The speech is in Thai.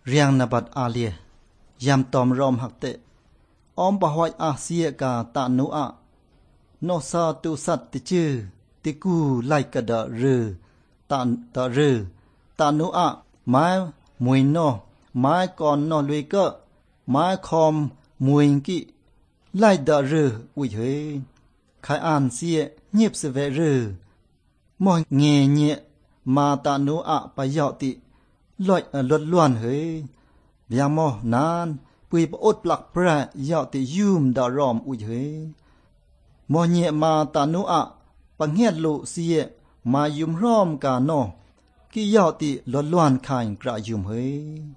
เรียงนบัดอาเลียยามตอมรอมหักเตออมบะหอยอาเซียกาตานุอะโนซาตุสัตติจือติกูไลกะดะเรตาตะเรตานุอะไม้มวยนอไม้ก่อนนอลุยกะไม้คอมมวยกิไลดะเรอุยเฮใครอ่านเสียเงียบเสเวเรมอเงเงียมาตานุอะปะยอติลอยลดล้วนเฮเบียงมอนานปุยปอดปลักพระยอติยุมดารอมอุยเฮมอเงียมาตานุอะปังเฮียดลุเสียมายุมร้อมกาโนกิยอติลดล้วนคายกระยุมเฮ